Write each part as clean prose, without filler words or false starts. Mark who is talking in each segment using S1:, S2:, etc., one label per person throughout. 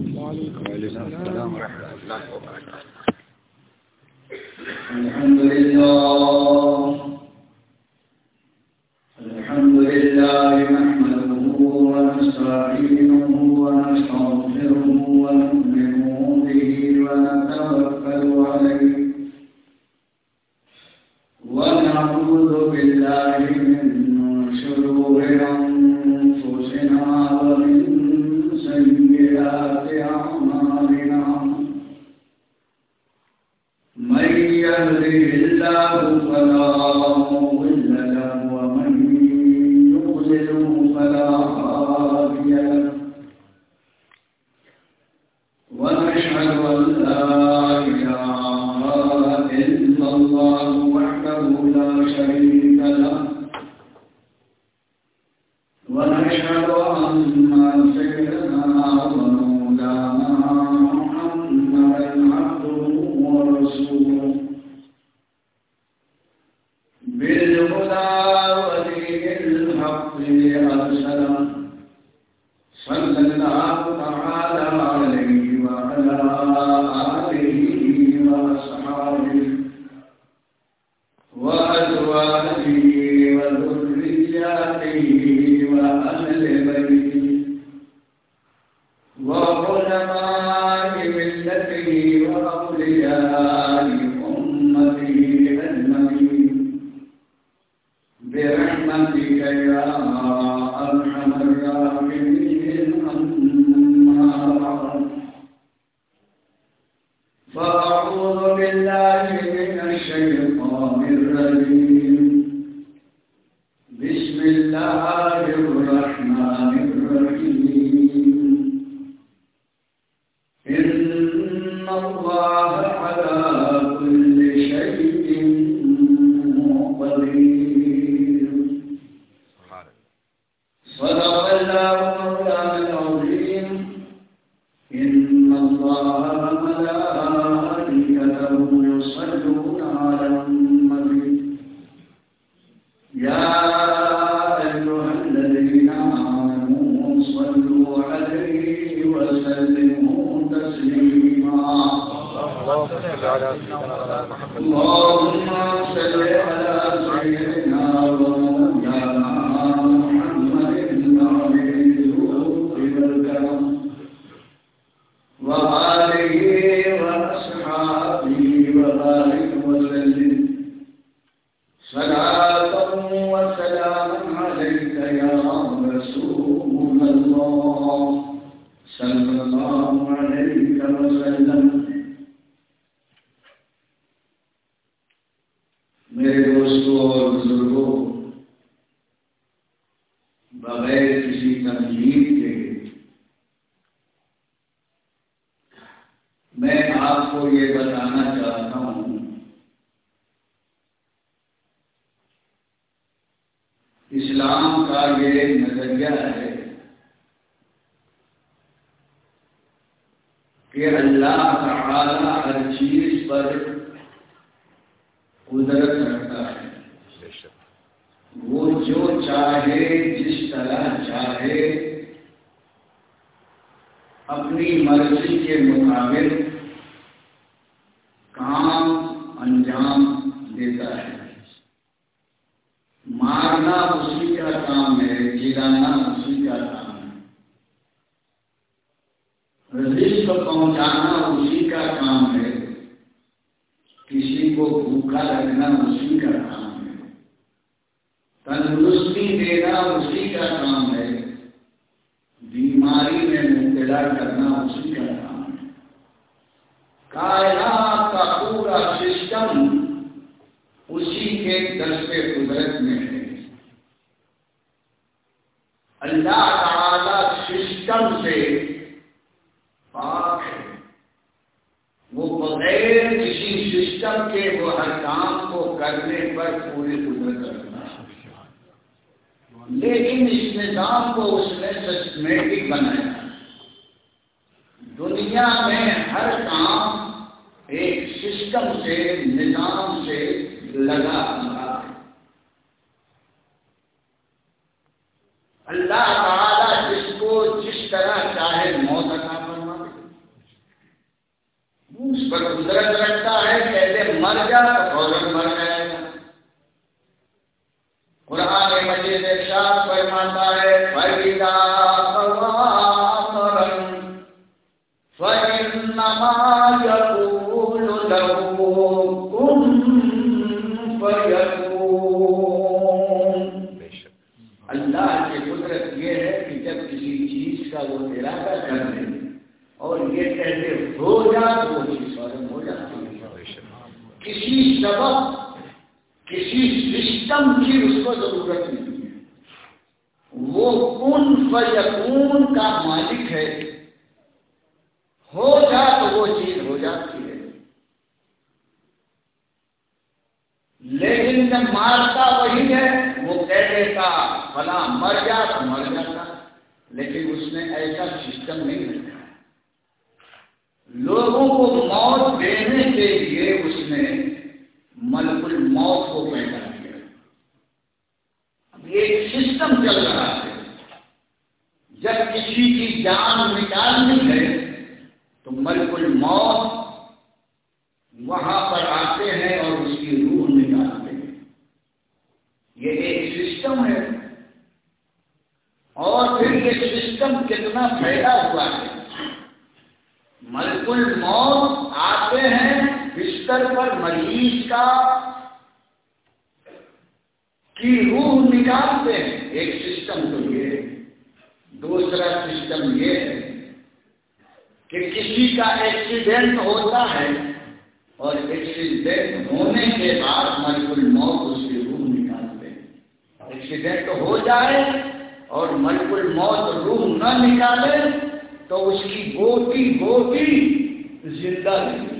S1: وعليكم السلام ورحمة الله وبركاته.
S2: الحمد لله نحمده ونستعينه ونستغفره ونؤمن به ونتوكل عليه ونعوذ بالله من شرور أنفسنا ومن سيئات أعمالنا من يهده الله فلا مضل له ومن يضلل فلا هادي له ونشهد أن لا إله إلا الله وحده لا شريك له ونشهد أن سيدنا ومولانا محمدا عبده ورسوله بالهدى ودين الحق أرسله صلى الله تعالى عليه وعلى آله وأصحابه وأزواجه وذرياته وأهل بيته وعلماء ملته وأولياء أمته أجمعين برحمتك يا أرحم الراحمين. أما بعد فأعوذ بالله من الشيطان الرجيم. بسم الله الرحمن الرحيم. إن الله على كل شيء قدير. صدق الله مولانا العظيم. إن الله وملائكته يصلون على النبي يا أيها الذين آمنوا صلوا عليه وسلموا تسليما. اللهم صل على سيدنا ومولانا محمد النبي والكرم وآله وأصحابه وبارك وسلم صلاة وسلاما عليك يا رسول الله صلى الله عليه وسلم. میرے دوستوں اور بزرگوں، بغیر کسی تمہید کے میں آپ کو یہ بتانا چاہتا ہوں اسلام کا یہ نظریہ ہے کہ اللہ تعالی ہر چیز پر قدرت رکھتا ہے. وہ جو چاہے جس طرح چاہے اپنی مرضی کے مطابق کام انجام دیتا ہے. مارنا اسی کا کام ہے، جلانا اسی کا کام ہے، رزق پہنچانا اسی کا کام ہے، کسی کو بھوکا رکھنا اسی کا کام ہے، تندرستی دینا اسی کا کام ہے، بیماری میں مبتلا کرنا اسی کا کام ہے. کائنات کا پورا سسٹم اسی کے دست قدرت میں ہے. اللہ تعالی سسٹم سے پاک ہے. وہ بغیر کسی سسٹم کے وہ ہر کام کو کرنے پر پوری قدرت رکھنا ہے. لیکن اس نظام کو اس نے سسٹمیٹک بنایا. دنیا میں ہر کام ایک سسٹم سے، نظام سے لگا ہوا ہے. اللہ تعالیٰ جس کو جس طرح چاہے موت عطا فرما دے. اس پر قدرت رکھتا ہے، کہتے مر جا تو فوراً مر جائے گا۔ قرآن مجید ارشاد فرماتا ہے فَإِذَا قَضَىٰ أَمْرًا فَإِنَّمَا يَقُولُ لَهُ كُن فَيَكُونُ۔ اللہ کی قدرت یہ ہے کہ جب کسی چیز کا وہ ارادہ کر دے اور یہ کہتے ہو جا تو وہ چیز فوراً ہو جاتی ہے۔ کسی سبب کسی سسٹم کی اس کو ضرورت نہیں ہے، وہ کن فیکون کا مالک ہے، ہو جا تو وہ چیز ہو جاتی ہے۔ لیکن جب مارتا وہی ہے، وہ کہہ دیتا فلاں مر جا تو مر جاتا، لیکن اس نے ایسا سسٹم نہیں رکھا ہے۔ لوگوں کو موت دینے کے لیے اس نے ملک الموت کو پیدا کیا۔ اب یہ ایک سسٹم چل رہا ہے، جب کسی کی جان نکالنی ہے تو ملک الموت وہاں پر آتے ہیں اور اس کی روح نکالتے ہیں۔ یہ ایک سسٹم ہے، اور پھر یہ سسٹم کتنا پھیلا ہوا ہے۔ ملک الموت آتے ہیں، بستر پر مریض کی روح نکالتے ہیں، ایک سسٹم تو یہ ہے۔ دوسرا سسٹم یہ ہے کہ کسی کا ایکسیڈنٹ ہوتا ہے اور ایکسیڈنٹ ہونے کے بعد ملک الموت اس کی روح نکالتے ہیں۔ ایکسیڈنٹ ہو جائے اور ملک الموت روح نہ نکالے تو اس کی بوٹی زندہ نہیں،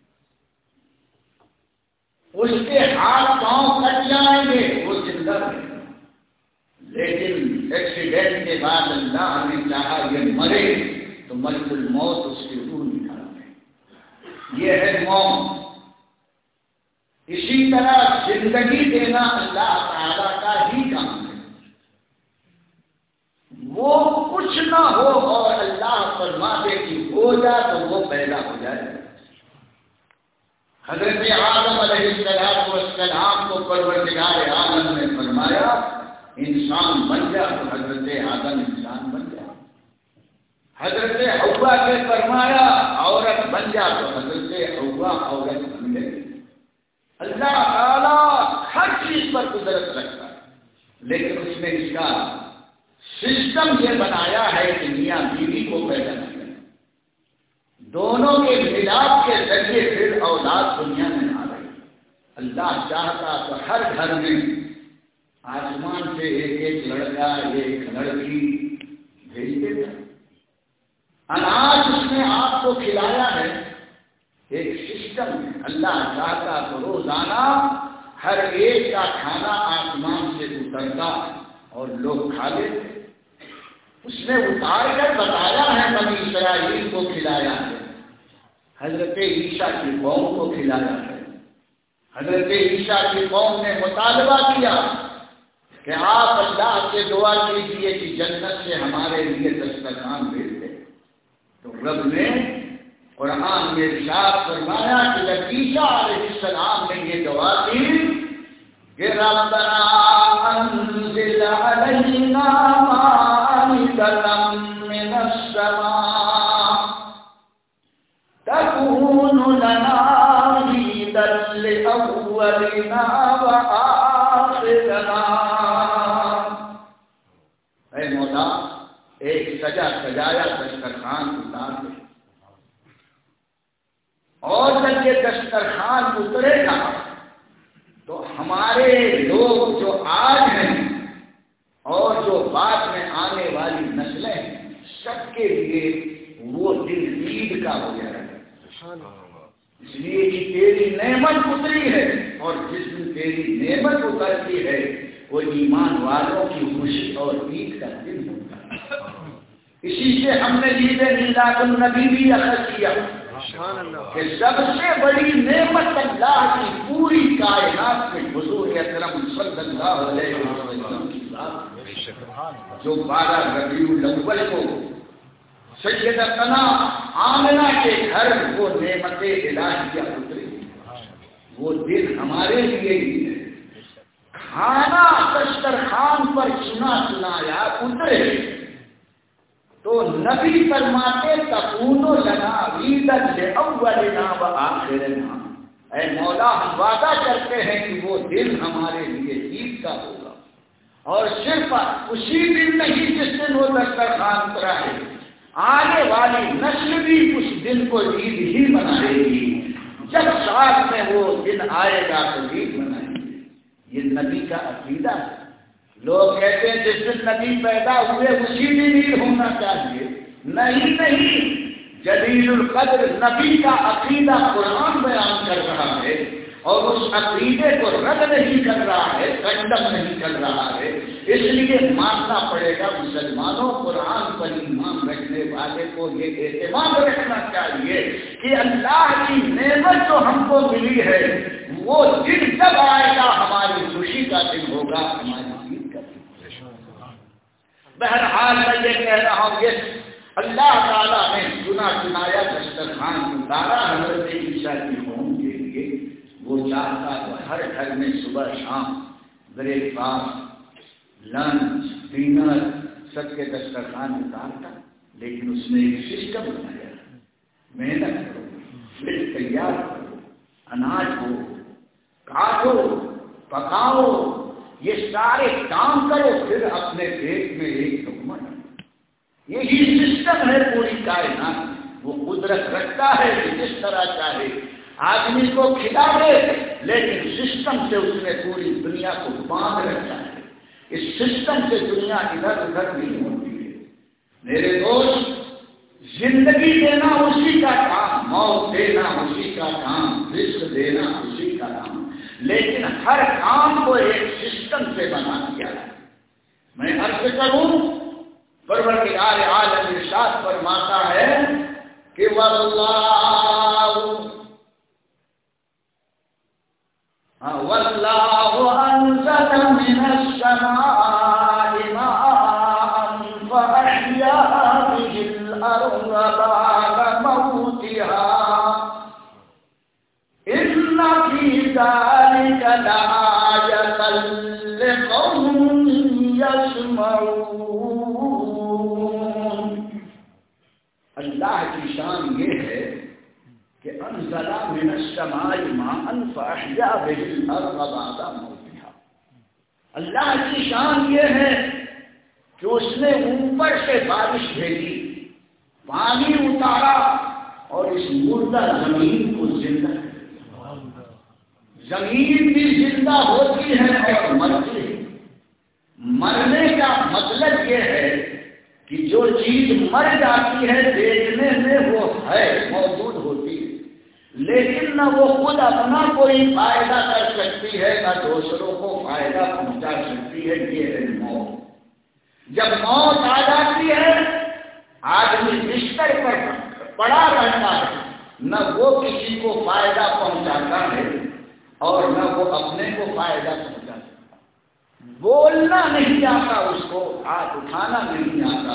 S2: اس کے ہاتھ پاؤں کٹ جائیں گے، وہ زندہ نہیں۔ لیکن ایکسیڈنٹ کے بعد اللہ نے چاہا یہ مرے تو ملک الموت اس کی روح نکال دے۔ یہ ہے موت۔ اسی طرح زندگی دینا اللہ تعالیٰ کا ہی کام ہے۔ وہ کچھ نہ ہو اور اللہ فرما دے کہ ہو جا تو وہ پیدا ہو جائے۔ حضرت آدم علیہ السلام کو پروردگار عالم نے فرمایا انسان بن جا، تو حضرت آدم انسان بن جا۔ حضرت حوا سے فرمایا عورت بن جا، تو حضرت حوا عورت بن گئی۔ اللہ تعالیٰ ہر چیز پر قدرت رکھتا ہے، لیکن اس نے اس کا سسٹم یہ بنایا ہے کہ میاں بیوی کو پیدا کیا، دونوں کے ملاپ کے ذریعے پھر اولاد دنیا میں آ رہی۔ اللہ چاہتا تو ہر گھر میں آسمان سے ایک لڑکا ایک لڑکی بھیج دیتا۔ اناج اس نے آپ کو کھلایا ہے، ایک سسٹم ہے۔ اللہ چاہتا تو روزانہ ہر ایک کا کھانا آسمان سے اترتا اور لوگ کھا لیتے۔ اس نے اتار کر بتایا ہے بنی اسرائیل کو کھلایا ہے، حضرت عیسیٰ کی قوم کو کھلایا ہے۔ حضرت عیسیٰ کی قوم نے مطالبہ کیا کہ آپ اللہ سے دعا کیجیے کہ جنت سے ہمارے لیے دسترخوان بھیج دیں، تو رب نے قرآن میں ارشاد فرمایا کہ جب عیسیٰ علیہ السلام نے یہ دعا کی کہ ربنا انزل علینا مائدۃ من السماء تکون لنا عیدا لأولنا وآخرنا، اے مولا ایک سجایا دسترخوان اتار دے، اور جب یہ دسترخوان اترے گا تو ہمارے لوگ جو آج ہیں اور جو بعد میں آنے والی نسلیں ہیں سب کے لیے وہ دن عید کا ہو جائے گا۔ اس لیے کہ تیری نعمت اتری ہے، اور جس دن تیری نعمت اترتی ہے وہ ایمان والوں کی خوشی اور عید کا دن ہوتا ہے۔ اسی سے ہم نے عید میلاد النبی بھی اخذ کیا کہ سب سے بڑی نعمت اللہ کی پوری کائنات میں حضور اکرم صلی اللہ علیہ وسلم کی ذات جو 12 ربیع الاول کو سیدتنا آمنہ کے گھر وہ نعمت الہیہ اتری، وہ دن ہمارے لیے ہی ہے۔ کھانا دسترخوان پر چنا چنایا اترے تو نبی فرماتے تکون لنا عیدا لاولنا وآخرنا، اے مولا ہم وعدہ کرتے ہیں کہ وہ دن ہمارے لیے عید کا ہوگا، اور صرف اسی دن نہیں جس دن وہ دسترخوان اترا ہے، آنے والی نسل بھی اس دن کو عید ہی منائے گی، جب ساتھ میں وہ دن آئے گا تو عید منائیں گے۔ یہ نبی کا عقیدہ ہے۔ لوگ کہتے ہیں جس دن نبی پیدا ہوئے اسی دن عید ہونا چاہیے، نہیں، جلیل القدر نبی کا عقیدہ قرآن بیان کر رہا ہے، اور اس عقیدے کو رد نہیں کر رہا ہے، کنڈم نہیں کر رہا ہے، اس لیے ماننا پڑے گا مسلمانوں، قرآن پر ایمان رکھنے والے کو یہ اعتماد رکھنا چاہیے کہ اللہ کی نعمت جو ہم کو ملی ہے وہ دن جب آئے گا ہماری خوشی کا دن ہوگا، ہماری عید کا دن ہوگا۔ بہرحال میں یہ کہہ رہا ہوں کہ اللہ تعالیٰ نے چنا چنایا دسترخوان اتارا حضرت عیسیٰ کی قوم کے لیے، وہ چاہتا تو ہر گھر میں صبح شام بریک فاسٹ لنچ ڈنر سب کے دسترخوان اتارتا، لیکن اس نے ایک سسٹم بنایا، محنت کرو، پھر تیار کرو، اناج ہو، کاٹو، پکاؤ، یہ سارے کام کرو، پھر اپنے پیٹ میں ایک لقمہ ڈالو۔ یہی سسٹم ہے پوری کائنات، وہ قدرت رکھتا ہے کہ جس طرح چاہے آدمی کو کھلا دے، لیکن سسٹم سے اس نے پوری دنیا کو باندھ رکھا ہے۔ اس سسٹم سے دنیا ادھر ادھر نہیں ہوتی ہے۔ میرے دوست، زندگی دینا اسی کا کام، موت دینا اسی کا کام، رزق دینا اسی کا کام، لیکن ہر کام کو ایک سسٹم سے بنا دیا ہے۔ میں عرض کروں، پروردگار عالم ارشاد فرماتا ہے کہ واللہ انزل من السماء ماء فأحیا به الارض بعد موتها ان فی ذلک لآیۃ لقوم یسمعون۔ اللہ کی شان یہ ہے کہ انزل من السماء ماء فاحیا به الارض بعد موتها۔ اللہ کی شان یہ ہے کہ اس نے اوپر سے بارش بھیجی، پانی اتارا اور اس مردہ زمین کو زندہ کر دیا۔ زمین بھی زندہ ہوتی ہے اور مرتی ہے۔ مرنے کا مطلب یہ ہے کہ جو چیز مر جاتی ہے دیکھنے میں وہ ہے، موجود ہوتی ہے، لیکن نہ وہ خود اپنا کوئی فائدہ کر سکتی ہے نہ دوسروں کو فائدہ پہنچا سکتی ہے۔ یہ ہے موت۔ جب موت آ جاتی ہے آدمی بستر پر پڑا رہتا ہے، نہ وہ کسی کو فائدہ پہنچاتا ہے اور نہ وہ اپنے کو فائدہ پہنچاتا ہے۔ بولنا نہیں آتا اس کو، ہاتھ اٹھانا نہیں آتا۔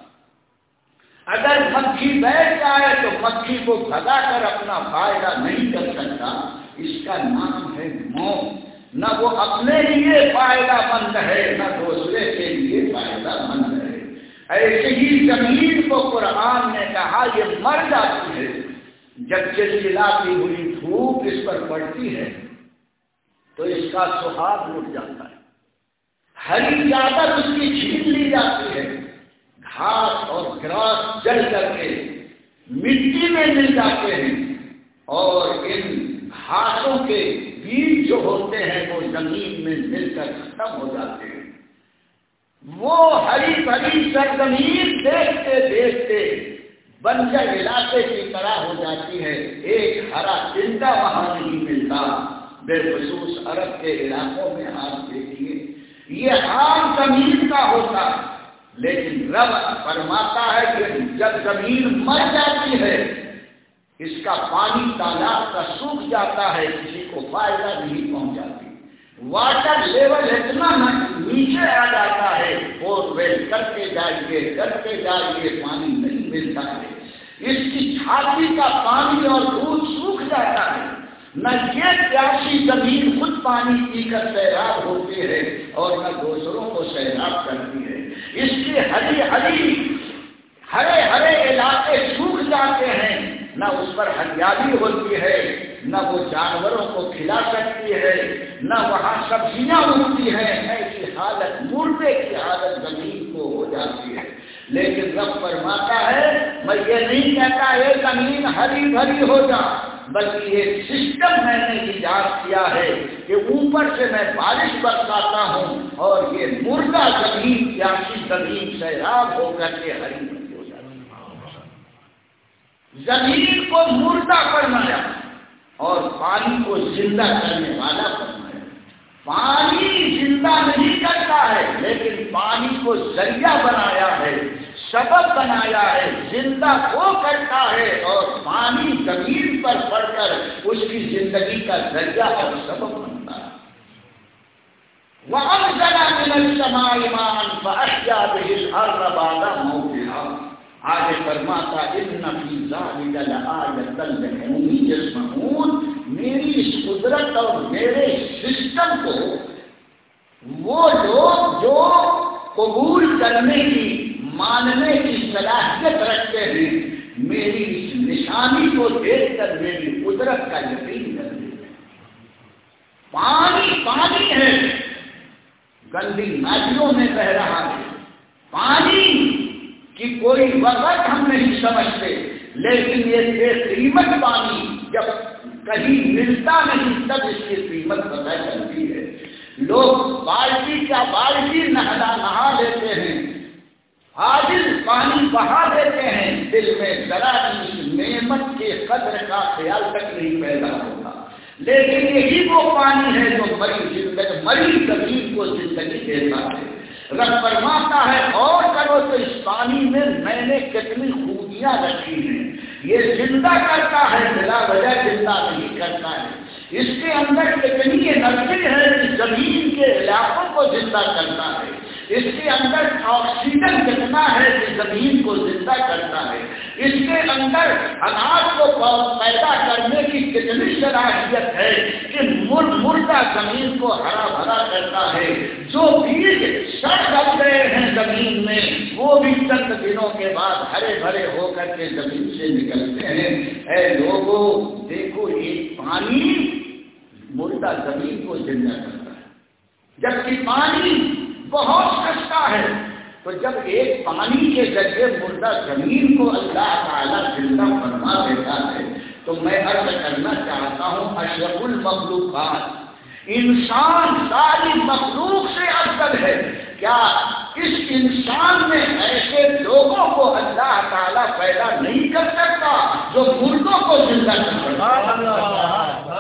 S2: اگر مکھی بیٹھ جائے تو مکھی کو بھگا کر اپنا فائدہ نہیں کر سکتا۔ اس کا نام ہے موت۔ نہ وہ اپنے لیے فائدہ مند ہے نہ دوسرے کے لیے فائدہ مند ہے۔ ایسے ہی زمین کو قرآن نے کہا یہ مر جاتی ہے، جب چلچلاتی ہوئی دھوپ اس پر پڑتی ہے تو اس کا سہاگ اٹھ جاتا ہے، ہری چادر اس کی چھین لی جاتی ہے، گھاس اور گراس جل کر کے مٹی میں مل جاتے ہیں، اور ان گھاسوں کے بیج جو ہوتے ہیں وہ زمین میں مل کر ختم ہو جاتے ہیں۔ وہ ہری بھری سرزمین دیکھتے دیکھتے بنجر علاقے کی طرح ہو جاتی ہے، ایک ہرا چندہ وہاں نہیں ملتا۔ بالخصوص عرب کے علاقوں میں آپ دیکھیے یہ عام زمین کا ہوتا، لیکن رب فرماتا ہے کہ جب زمین مر جاتی ہے اس کا پانی تالاب کا سوکھ جاتا ہے، کسی کو فائدہ نہیں پہنچاتی۔ واٹر لیول اتنا نیچے آ جاتا ہے، بور ویل کرتے جائیے پانی نہیں ملتا ہے، اس کی چھاتی کا پانی اور دودھ سوکھ جاتا ہے، نہ یہ پیاسی زمین خود پانی پی کر سیراب ہوتی ہے اور نہ دوسروں کو سیراب کرتی ہے، اس کے ہرے ہرے علاقے سوکھ جاتے ہیں، نہ اس پر ہریالی ہوتی ہے، نہ وہ جانوروں کو کھلا سکتی ہے، نہ وہاں سبزیاں اگتی ہیں، ایسی حالت مردے کی حالت زمین کو ہو جاتی ہے۔ لیکن رب فرماتا ہے میں یہ نہیں کہتا یہ زمین ہری بھری ہو جا، بلکہ یہ سسٹم میں نے ایجاد کیا ہے کہ اوپر سے میں بارش برساتا ہوں اور یہ مردہ زمین پیاسی زمین سیراب ہو کر کے ہری بھری ہو جاتی ہے۔ زمین کو مردہ فرمایا اور پانی کو زندہ کرنے والا فرمایا۔ پانی زندہ نہیں کرتا ہے لیکن پانی کو ذریعہ بنایا ہے، سبب بنایا ہے، زندہ وہ کرتا ہے اور پانی زمین پر پڑ کر اس کی زندگی کا ذریعہ اور سبب بنتا ہے۔ وَأَنزَلَ مِنَ السَّمَاءِ مَاءً فَأَحْيَا بِهِ الْأَرْضَ بَعْدَ مَوْتِهَا۔ آگے فرماتا إِنَّ فِي ذَلِكَ لَآيَةً لِقَوْمٍ يَسْمَعُونَ۔ میری اس قدرت اور میرے سسٹم کو وہ لوگ جو قبول کرنے کی، ماننے کی صلاحیت رکھتے ہیں، میری اس نشانی کو دیکھ کر میری قدرت کا یقین کر لیتے ہیں۔ پانی ہے، گندی ندیوں میں بہ رہا ہے، پانی کی کوئی وقت ہم نہیں سمجھتے، لیکن یہ بے قیمت پانی جب کہیں ملتا نہیں تب اس کی قیمت پتہ چلتی ہے۔ لوگ بالٹی کا بالٹی نہا لیتے ہیں، عاجز پانی بہا دیتے ہیں، دل میں ذرا اس نعمت کے قدر کا خیال تک نہیں پیدا ہوتا، لیکن یہی وہ پانی ہے جو مری زمین کو زندگی دیتا ہے۔ رب فرماتا ہے اور کرو تو اس پانی میں نے کتنی خوبیاں رکھی ہیں، یہ زندہ کرتا ہے، بلا وجہ زندہ نہیں کرتا ہے، اس کے اندر کتنی انرجی ہے کہ زمین کے علاقوں کو زندہ کرتا ہے، اس کے اندر آکسیجن کتنا ہے کہ زمین کو زندہ کرتا ہے، اس کے اندر اناج کو پیدا کرنے کی کتنی صلاحیت ہے کہ مردہ زمین کو ہرا بھرا کرتا ہے، جو بیج سڑ ڈل گئے ہیں زمین میں وہ بھی چند دنوں کے بعد ہرے بھرے ہو کر کے زمین سے نکلتے ہیں۔ اے لوگوں دیکھو یہ پانی مردہ زمین کو زندہ کرتا ہے، جبکہ پانی بہت سستا ہے، تو جب ایک پانی کے ذریعے مردہ زمین کو اللہ تعالیٰ زندہ فرما دیتا ہے تو میں عرض کرنا چاہتا ہوں اشرف المخلوقات انسان ساری مخلوق سے افضل ہے۔ کیا اس انسان میں ایسے لوگوں کو اللہ تعالیٰ پیدا نہیں کر سکتا جو مردوں کو زندہ کر سکتا؟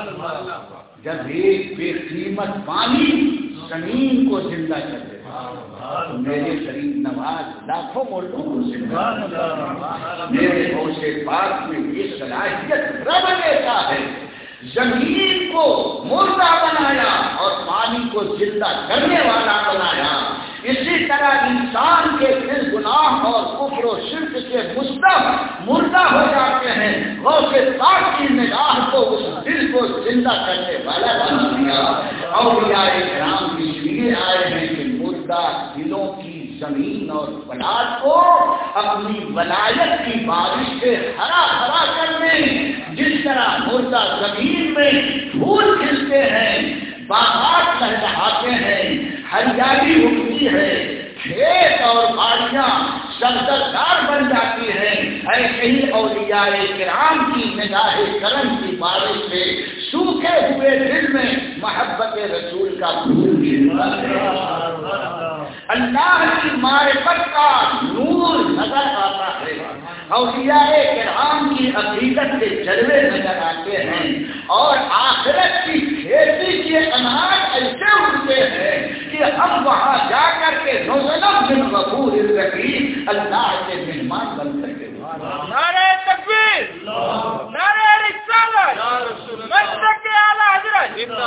S2: جب ایک بے قیمت پانی زمین کو زندہ کر دے تو میرے قریب نواز لاکھوں مردوں کو زندہ کرتا، میرے غوث پاک میں یہ صلاحیت رب دیتا ہے، زمین کو مردہ بنایا اور پانی کو زندہ کرنے والا بنایا۔ اسی طرح انسان کے دل گناہ اور کفر و شرک سے مردہ ہو جاتے ہیں، غوث پاک کی نگاہ کو اس دل کو زندہ کرنے والا بنا دیا۔ اولیاء کرام اس لیے آئے ہیں کہ مردہ دلوں کی زمین اور پلاٹ کو اپنی ولایت کی بارش سے ہرا بھرا کرنے، جس طرح مردہ زمین میں پھول کھلتے ہیں، باغات لہلہاتے ہیں، ہریالی اگتی ہے، کھیت اور باڑیاں سبزدار بن جاتی ہیں، ایسے ہی اولیاء کرام کی نگاہ کرم کی بارش سے سوکھے ہوئے دل میں محبت رسول کا پھول کھلتا ہے، اللہ کی معرفت کا نور نظر آتا ہے، اولیاء کرام کی عقیدت کے جلوے نظر آتے ہیں، اور آخرت کی کھیتی کے اناج ایسے اٹھتے ہیں کہ ہم وہاں جا کر کے نزلم من غفور الرحیم اللہ کے مہمان بن سکتے ہیں۔
S3: نعرہ تکبیر، نعرہ رسالت، مسلک اعلی حضرت زندہ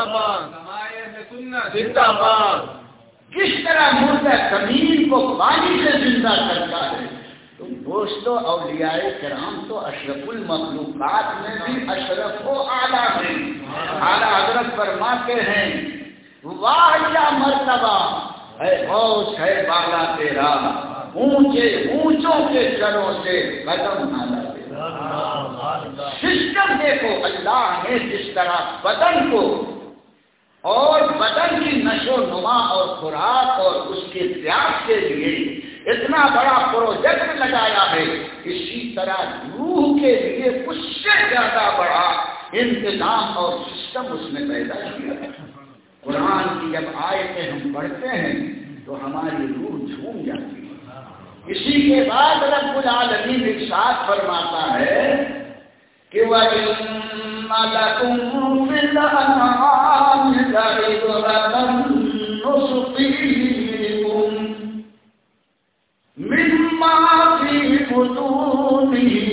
S3: باد، زندہ باد۔
S2: کس طرح مردہ زمین کو پانی سے زندہ کرتا ہے، تم دوستو اولیاء کرام تو اشرف المخلوقات میں بھی اشرف و اعلیٰ ہیں. اعلیٰ حضرت فرماتے ہیں واہ کیا مرتبہ ہے غوث ہے بالا تیرا، اونچے اونچوں کے سروں سے قدم نالا تیرا. سسٹم دیکھو اللہ نے جس طرح بدن کو اور بدن کی نشو و نما اور خوراک اور اس کے پیاس کے لیے اتنا بڑا پروجیکٹ لگایا ہے، اسی طرح روح کے لیے اس سے زیادہ بڑا انتظام اور سسٹم اس نے پیدا کیا ہے. قرآن کی جب آیتیں ہم پڑھتے ہیں تو ہماری روح جھوم جاتی ہے. اسی کے بعد رب العالمین ارشاد فرماتا ہے کہ وَإِنَّ لَكُمْ فِي الْأَنْعَامِ لَعِبْرَةً نُسْقِيكُم مِّمَّا فِي بُطُونِهِ.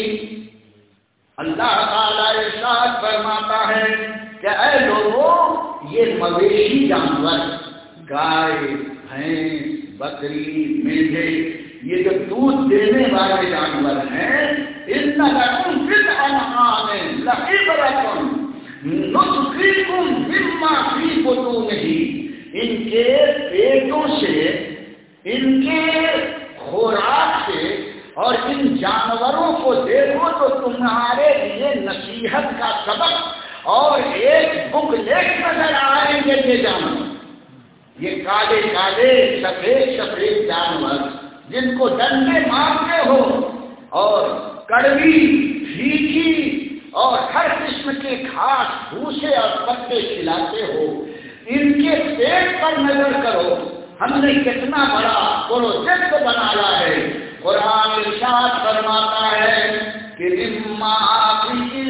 S2: اللہ تعالیٰ ارشاد فرماتا ہے کہ اے لوگوں، یہ مویشی جانور گائے بھینس بکری میڈے یہ جو دودھ دینے والے جانور ہیں، ان لکم فی الانعام لعبرۃ نسقیکم مما فی بطونہ. ان کے پیٹوں سے، ان کے خوراک سے اور ان جانوروں کو دیکھو تو تمہارے لیے نصیحت کا سبق اور ایک بک لیٹ نظر آئیں گے. یہ جانور، یہ کالے کالے سفید سفید جانور جن کو ڈنڈے مارتے ہو اور کڑوی پھیکی اور ہر قسم کے گھاس بھوسے اور پتے کھلاتے ہو، ان کے پیٹ پر نظر کرو. ہم نے کتنا بڑا پروجیکٹ بنایا ہے. قرآن ارشاد فرماتا ہے کہ مما فی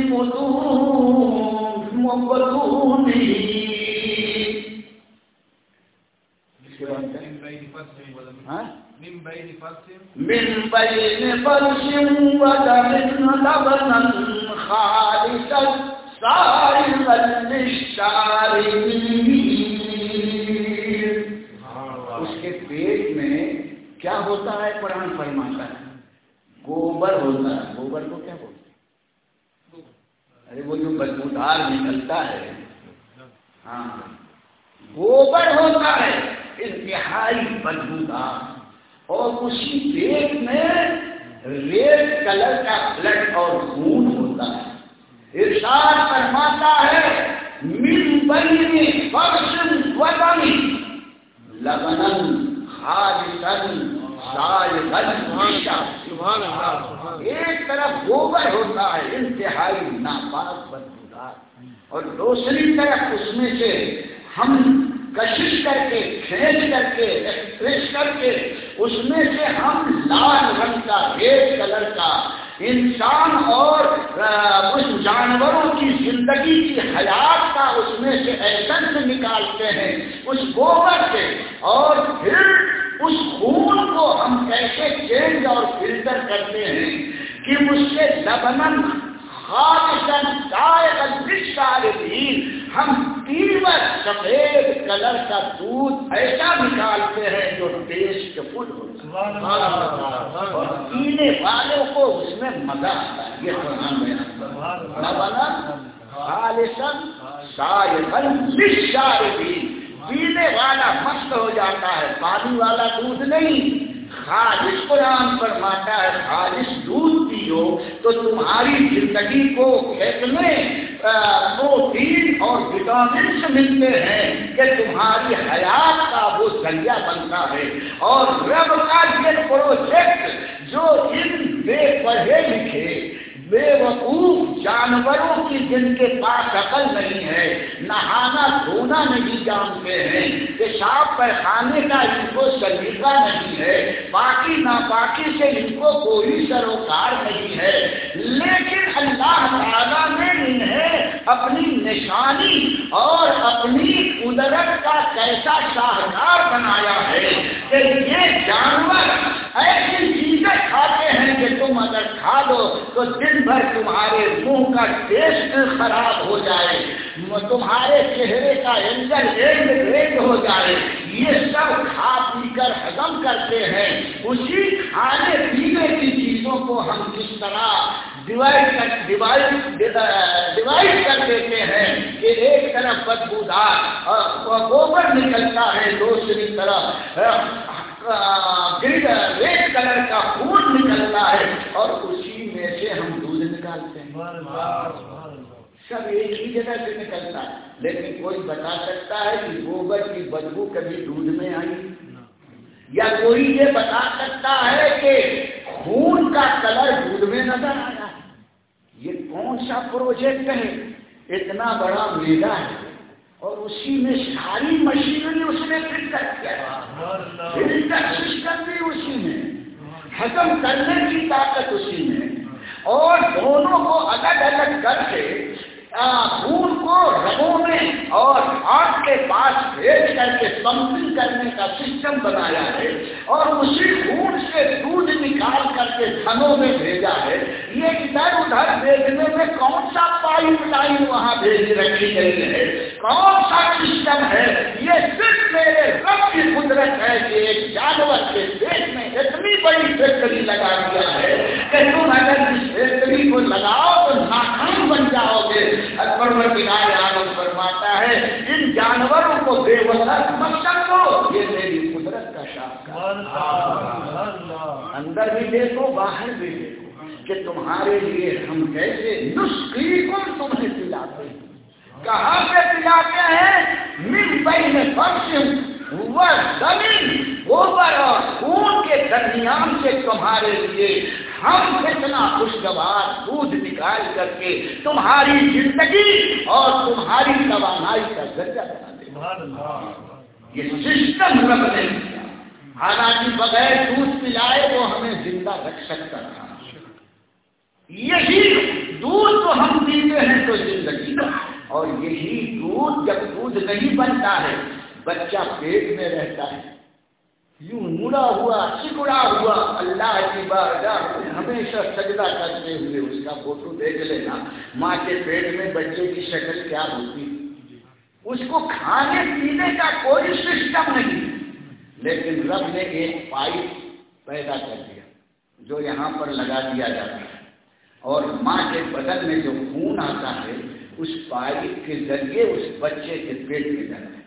S2: بطونہ. من بين فرش ودم لبنا خالصا سائغا للشاربين. اس کے پیٹ میں کیا ہوتا ہے؟ قرآن فرماتا ہے گوبر ہوتا ہے. گوبر کو کیا بولتے ہیں؟ ارے وہ جو بدبودار نکلتا ہے، ہاں گوبر ہوتا ہے انتہائی بدبودار. اور اسی پیٹ میں ریڈ کلر کا بلڈ اور خون ہوتا ہے. ارشاد فرماتا ہے من بین فرش ودم لبنا خالصا سائغا للشاربین. ایک طرف گوبر ہوتا ہے انتہائی ناپاک بدبودار، اور دوسری طرف اس میں سے ہم کشش کر کے کھینچ کر کے ایکسپریس کر کے اس میں سے ہم لال رنگ کا ریڈ کلر کا انسان اور اس جانوروں کی زندگی کی حیات کا اس میں سے ایسنس نکالتے ہیں اس گوبر سے. اور پھر اس خون کو ہم کیسے چینج اور فلٹر کرتے ہیں کہ اس سے لبنن خالصا سائغا للشاربین ہم پیور سفید کلر کا دودھ ایسا نکالتے ہیں جو ٹیسٹ فل ہوتا ہے اور پینے والوں کو اس میں مزہ آتا ہے. یہ قرآن میں لبنن خالصا سائغا للشاربین. پینے والا مست ہو جاتا ہے، پانی والا دودھ نہیں. خالص قرآن فرماتا ہے خالص دودھ پیو تو تمہاری زندگی کو کتنے پروٹین اور وٹامنس ملتے ہیں کہ تمہاری حیات کا وہ ذریعہ بنتا ہے. اور رب کا یہ پروجیکٹ جو ان بے پڑھے لکھے بے وقوف جانوروں کی جن کے پاس عقل نہیں ہے، نہانا دھونا نہیں جانتے ہیں، پیشاب پیخانے کا ان کو سلیقہ نہیں ہے، باقی ناپاکی سے ان کو کوئی سروکار نہیں ہے، لیکن اللہ تعالیٰ نے انہیں اپنی نشانی اور اپنی قدرت کا کیسا شاہکار بنایا ہے کہ یہ جانور ایسی چیزیں کھاتے ہیں کہ تم اگر کھا لو تو دن بھر تمہارے منہ کا ٹیسٹ خراب ہو جائے، تمہارے چہرے کا اینگل ریڈ ہو جائے. یہ سب کھا پی کر ہضم کرتے ہیں. اسی کھانے پینے کی چیزوں کو ہم کس طرح ڈیوائڈ کر دیتے ہیں کہ ایک طرف بدبودار گوبر نکلتا ہے، دوسری طرف ریڈ کلر کا خون نکلتا ہے، اور اسی میں سے ہم دودھ نکالتے ہیں. سب ایک ہی جگہ سے نکلتا ہے، لیکن کوئی بتا سکتا ہے کہ گوبر کی بدبو کبھی دودھ میں آئی؟ یا کوئی یہ بتا سکتا ہے کہ خون کا کلر دودھ میں نظر آیا؟ یہ کون سا پروجیکٹ ہے؟ اتنا بڑا میلہ ہے اور اسی میں ساری مشینری اس میں فٹ کر دیا، فلٹر سسٹم بھی اسی میں، ہضم کرنے کی طاقت اسی میں، اور دونوں کو الگ الگ کر کے خون کو رگوں میں اور آنکھ کے پاس بھیج کر کے پمپنگ کرنے کا سسٹم بنایا ہے، اور اسی خون سے دودھ نکال کر کے دھنوں میں بھیجا ہے. یہ ادھر ادھر بھیجنے میں کون سا پائپ لائن وہاں بھیج رکھی گئی ہے، کون سا سسٹم ہے؟ یہ صرف میرے رب کی قدرت ہے کہ ایک جانور کے پیٹ میں اتنی بڑی فیکٹری لگا دیا ہے کہ تم اگر اس فیکٹری کو لگاؤ تو ناکام بن جاؤ گے. پروردگار عالم فرماتا ہے ان جانوروں کو بے وسعت مت سمجھو، یہ میری قدرت کا شاہکار. اندر بھی دیکھو باہر بھی دیکھو کہ تمہارے لیے ہم کیسے نسخی کو تمہیں پلاتے ہیں. کہاں سے پلاتے ہیں؟ من بین فرش و زمین، گوبر اور خون کے درمیان سے تمہارے لیے ہم اتنا خوشگوار دودھ نکال کر کے تمہاری زندگی اور تمہاری توانائی کا ذریعہ بنا دیں. یہ سسٹم رب نے کیا، حالانکہ بغیر دودھ پلائے وہ ہمیں زندہ رکھ سکتا تھا. یہی دودھ تو ہم پیتے ہیں تو زندگی، اور یہی دودھ جب دودھ نہیں بنتا ہے بچہ پیٹ میں رہتا ہے یوں مڑا ہوا سکڑا ہوا، اللہ کی بارگاہ میں ہمیشہ سجدہ کرتے ہوئے اس کا فوٹو دیکھ لینا. ماں کے پیٹ میں بچے کی شکل کیا ہوتی، اس کو کھانے پینے کا کوئی سسٹم نہیں، لیکن رب نے ایک پائپ پیدا کر دیا جو یہاں پر لگا دیا جاتا ہے، اور ماں کے بدن میں جو خون آتا ہے اس پائپ کے ذریعے اس بچے کے پیٹ میں جاتا ہے.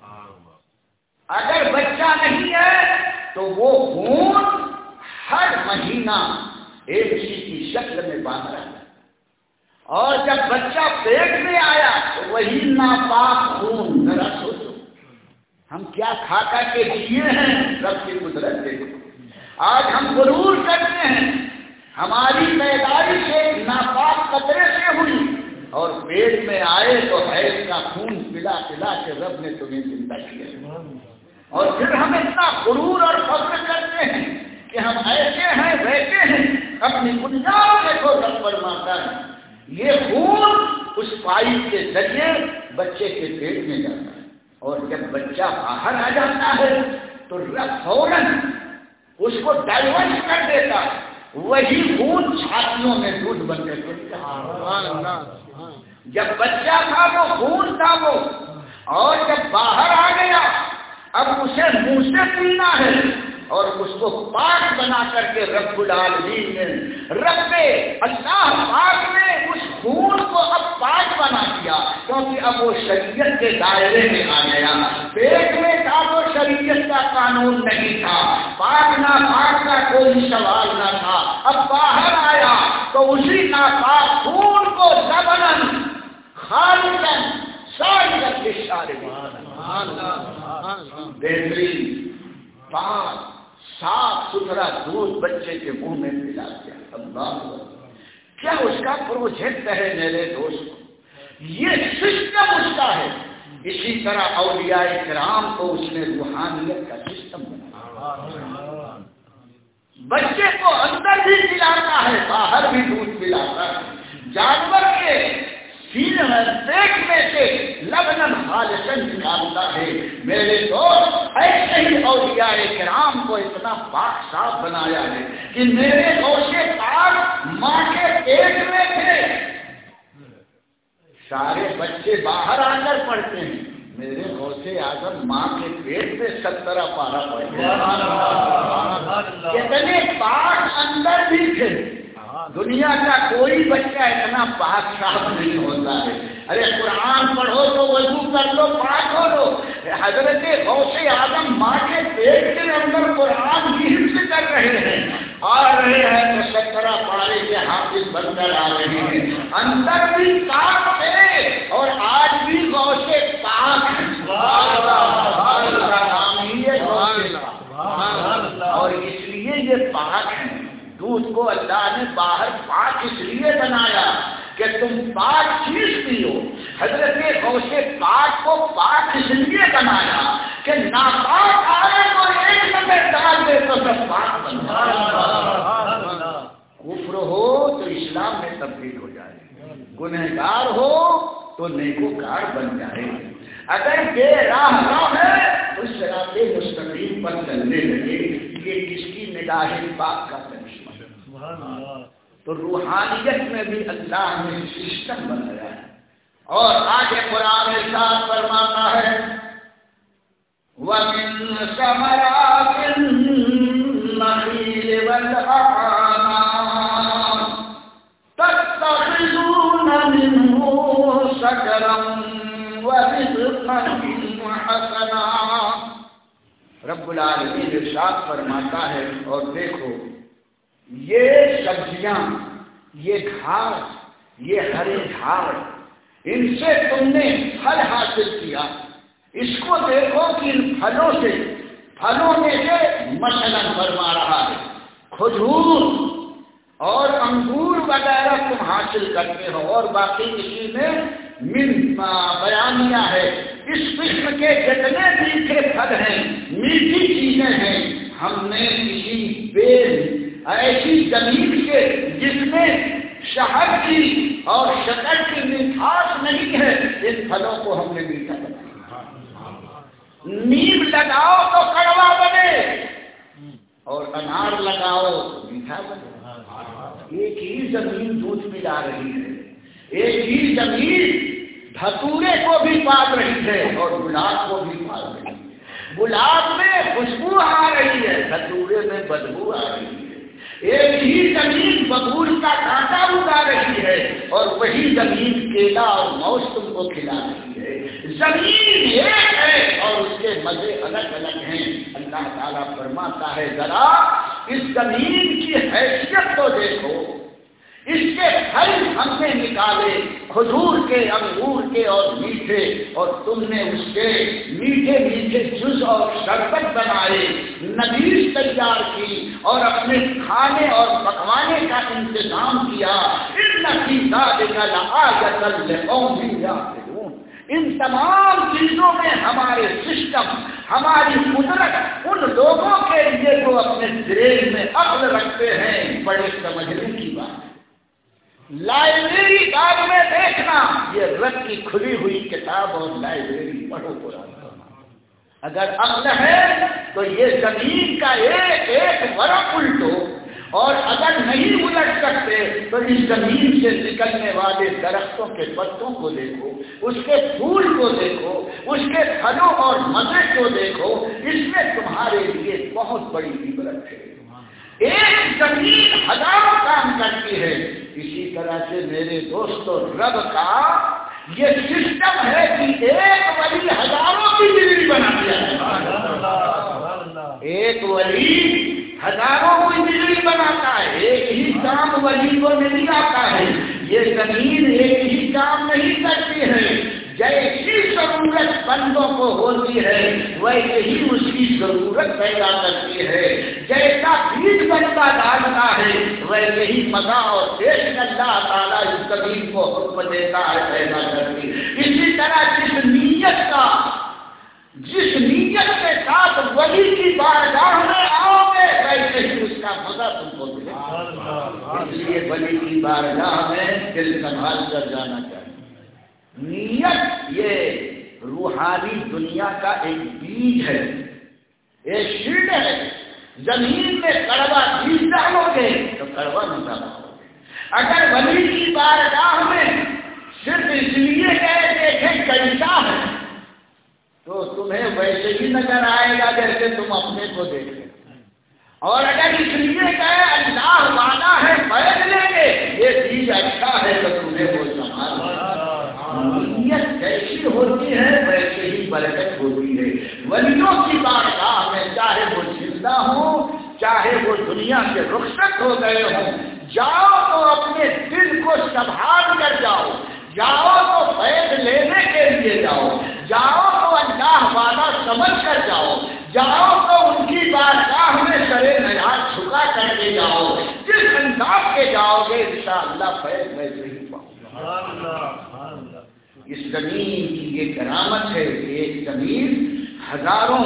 S2: اگر بچہ نہیں ہے تو وہ خون ہر مہینہ ایک چیز کی شکل میں باندھ رہا ہے، اور جب بچہ پیٹ میں آیا تو وہی ناپاک خون. ذرا سوچو ہم کیا کھا کر کے جیے ہیں، رب کی قدرت دیکھو. آج ہم غرور کرتے ہیں ہماری پیدائش ایک ناپاک قطرے سے ہوئی، اور پیٹ میں آئے تو حیض کا خون پلا پلا کے رب نے تمہیں زندہ کیا، اور پھر ہم اتنا غرور اور فخر کرتے ہیں کہ ہم ایسے ہیں ویسے ہیں. اپنی بنیاد میں کو رب فرماتا ہے یہ خون اس پائپ کے ذریعے بچے کے پیٹ میں جاتا ہے، اور جب بچہ باہر آ جاتا ہے تو رب فوراً اس کو ڈائیورٹ کر دیتا ہے. وہی خون چھاتیوں میں دودھ بن کے جب بچہ تھا وہ خون تھا وہ، اور جب باہر آ گیا اب اسے منہ سے پینا ہے، اور اس کو پاک بنا کر کے رب العالمین نے اللہ پاک نے اس خون کو اب پاک بنا دیا، کیونکہ اب وہ شریعت کے دائرے میں آ گیا. پیٹ میں تھا تو شریعت کا قانون نہیں تھا، پاک ناپاک کا کوئی سوال نہ تھا. اب باہر آیا تو اسی ناپاک خون کو زبنن خالصن سائغۃ للشاربین، بہترین پاک صاف ستھرا دودھ بچے کے منہ میں پلا دیا. اللہ کیا اس کا پروجیکٹ ہے میرے دوست، یہ سسٹم اس کا ہے. اسی طرح اولیاء کرام کو اس نے روحانیت کا سسٹم بنایا. بچے کو اندر بھی پلاتا ہے باہر بھی دودھ پلاتا ہے. جانور کے پیٹ میں سے لبنن خالصن نکالتا ہے. میرے دوست ایسے ہی اولیاء کرام کو اتنا پاک صاف بنایا ہے کہ میرے گوشے پاک ماں کے پیٹ میں تھے. سارے بچے باہر آ کر پڑھتے ہیں میرے غوث اعظم ماں کے پیٹ میں 17 پارا پڑ گیا. اتنے پاک اندر بھی تھے. دنیا کا کوئی بچہ اتنا پاک صاف نہیں ہوتا ہے. ارے قرآن پڑھو تو وضو کر لو, پاک ہو لو. حضرت غوث اعظم ماں کے پیٹ کے اندر قرآن کی حفظ کر رہے ہیں, آ رہے ہیں تو 17 پارے کے حافظ بن کر آ رہے ہیں. اندر بھی پاک تھے اور آج بھی غوث پاک ہیں. نام ہی ہے غوث. اور اس لیے یہ پاک ہیں. دودھ کو اللہ نے باہر پاک اس لیے بنایا کہ تم پاک چیز پیو. حضرت غوث پاک کو پاک اس لیے بنایا کہ ناپاک آئے تو ایک نمبر ڈال دے تو سب پاک بن جائے. کفر ہو تو اسلام میں تبدیل ہو جائے, گنہگار ہو تو نیکوکار بن جائے. اگر بے راہ ہے تو صراط مستقیم پر چلنے لگے. یہ کس کی نگاہ پاک کا کرشمہ ہے. تو روحانیت میں بھی اللہ نے سسٹم بنایا ہے. اور آگے قرآن ارشاد فرماتا ہے وَمِن ثَمَرَاتِ النَّخِيلِ وَالْأَعْنَابِ تَتَّخِذُونَ مِنْهُ سَكَرًا وَرِزْقًا حَسَنًا. رب العالمین ارشاد فرماتا ہے اور دیکھو یہ سبزیاں, یہ گھاس, یہ ہرے جھاڑ, ان سے تم نے پھل حاصل کیا. اس کو دیکھو کہ ان پھلوں میں سے مثلاً فرما رہا ہے کھجور اور انگور وغیرہ تم حاصل کرتے ہو, اور باقی کسی میں بیانیہ ہے. اس قسم کے جتنے میٹھے پھل ہیں, میٹھی چیزیں ہیں, ہم نے کسی ایسی زمین کے جس میں شہد کی اور شکر کی مٹھاس نہیں ہے, ان پھلوں کو ہم نے میٹھا بنایا. نیم لگاؤ تو کڑوا بنے اور انار لگاؤ تو میٹھا بنے. ایک ہی زمین دودھ پلا رہی ہے, ایک ہی زمین دھتورے کو بھی پال رہی ہے اور گلاب کو بھی پال رہی ہے. گلاب میں خوشبو آ رہی ہے, دھتورے میں بدبو آ رہی ہے. ایک ہی زمین ببول کا کانٹا اگا رہی ہے اور وہی زمین کیلا اور موز تم کو کھلا رہی ہے. زمین ایک ہے اور اس کے مزے الگ الگ ہیں. اللہ تعالیٰ فرماتا ہے ذرا اس زمین کی حیثیت کو دیکھو, اس کے پھل ہم نے نکالے کھجور کے, انگور کے اور میٹھے, اور تم نے اس کے میٹھے میٹھے جوس اور شربت بنائے, نبیذ تیار کی اور اپنے کھانے اور پکوانے کا انتظام کیا. ان فی ذلک لآیۃ لقوم یعقلون. ان تمام چیزوں میں ہمارے سسٹم, ہماری قدرت ان لوگوں کے لیے جو اپنے ذہن میں عقل رکھتے ہیں, بڑے سمجھنے کی بات ہے. لائبریری باغ میں دیکھنا, یہ رت کی کھلی ہوئی کتاب اور لائبریری پڑھو قرآن. اگر عقل ہے تو یہ زمین کا ایک ایک ورق الٹو, اور اگر نہیں الٹ سکتے تو اس زمین سے نکلنے والے درختوں کے پتوں کو دیکھو, اس کے پھول کو دیکھو, اس کے پھلوں اور مزے کو دیکھو. اس میں تمہارے لیے بہت بڑی عبرت ہے. ایک زمین ہزاروں کام کرتی ہے. اسی طرح سے میرے دوستو رب کا یہ سسٹم ہے کہ ایک ولی ہزاروں کی بجلی بنا دیا ہے. ایک ولی ہزاروں کی بجلی بناتا ہے. ایک ہی کام ولی کو نہیں آتا ہے. یہ زمین ایک ہی کام نہیں کرتی ہے. جیسی ضرورت بندوں کو ہوتی ہے ویسے ہی اس کی ضرورت پیدا کرتی ہے. جیسا بیج بندہ ڈالتا ہے ویسے ہی مزہ اور ٹیسٹ اللہ تعالیٰ اس زمین کو حکم دیتا ہے پیدا کرتی. اسی طرح جس نیت کے ساتھ ولی کی بارگاہ میں آؤ گے ویسے ہی اس کا مزہ تم کو ملے. اس لیے ولی کی بارگاہ میں دل سنبھال کر جانا چاہیے. نیت یہ روحانی دنیا کا ایک بیج ہے, ایک شیڈ ہے. زمین میں کڑوا بیج ڈالو گے تو کڑوا نہ ڈالو گے. اگر ولی کی بارگاہ میں صرف اس لیے گئے دیکھیں کیسا ہے تو تمہیں ویسے ہی نظر آئے گا جیسے تم اپنے کو دیکھ رہے. اور اگر اس لیے کہ اللہ وعدہ ہے فیض لیں گے یہ چیز اچھا ہے تو تمہیں وہ سنبھال. نیت جیسی ہوتی ہے ویسے ہی برکت ہوتی ہے. ولیوں کی بارگاہ میں چاہے وہ زندہ ہوں چاہے وہ دنیا سے رخصت ہو گئے ہوں، جاؤ تو اپنے دل کو سنبھال کر جاؤ، جاؤ تو فیض لینے کے لیے جاؤ، جاؤ تو اللہ وعدہ سمجھ کر جاؤ، جاؤ تو ان کی بارگاہ میں سرے نیاز جھکا کر کے جاؤ. جس انداز کے جاؤ گے انشاءاللہ فیض ویسے ہی پاؤ. اس زمین کی یہ کرامت ہے کہ ایک زمین ہزاروں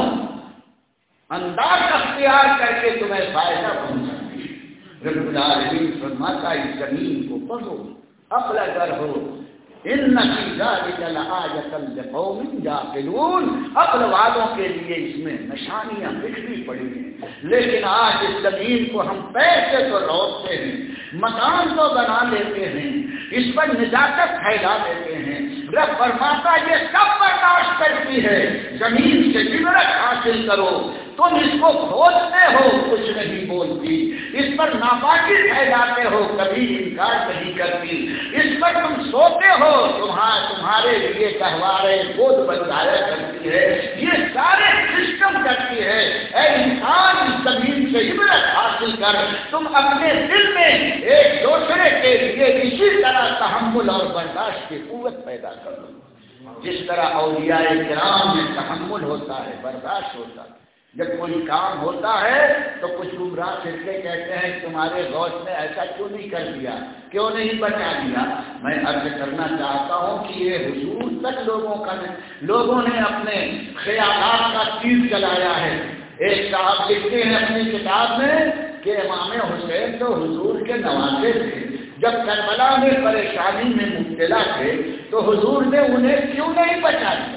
S2: انداز اختیار کر کے تمہیں فائدہ پہنچاتی ہے. رب العالمین فرماتا اس زمین کو پڑھو عقل گر ہو. ان فی ذلک لآیۃ لقوم یعقلون. عقل والوں کے لیے اس میں نشانیاں بکھری پڑی ہیں. لیکن آج اس زمین کو ہم پیسے تو لوٹتے ہیں، مکان تو بنا لیتے ہیں، اس پر نجاست پھیلا دیتے ہیں. رب فرماتا یہ سب برداشت کرتی ہے. زمین سے عبرت حاصل کرو. تم اس کو کھودتے ہو کچھ نہیں بولتی، اس پر ناپاکی پھیلاتے ہو کبھی انکار نہیں کرتی، اس پر تم سوتے ہو تمہارے لیے گہوارے گود بنایا کرتی ہے. یہ سارے سسٹم کرتی ہے. اے انسان اس زمین سے عبرت حاصل کر. تم اپنے دل میں ایک دوسرے کے لیے اسی طرح تحمل اور برداشت کی قوت پیدا کر لو جس طرح اولیاء کرام میں تحمل ہوتا ہے، برداشت ہوتا ہے. جب کوئی کام ہوتا ہے تو کچھ گمراہ فرقے کہتے ہیں تمہارے غوث نے ایسا کیوں نہیں کر دیا، کیوں نہیں بچا دیا. میں عرض کرنا چاہتا ہوں کہ یہ حضور تک لوگوں نے اپنے خیالات کا تیر چلایا ہے. ایک صاحب لکھتے ہیں اپنی کتاب میں کہ امام حسین تو حضور کے نواسے تھے. جب کربلا میں پریشانی میں مبتلا تھے تو حضور نے انہیں کیوں نہیں بچا دیا.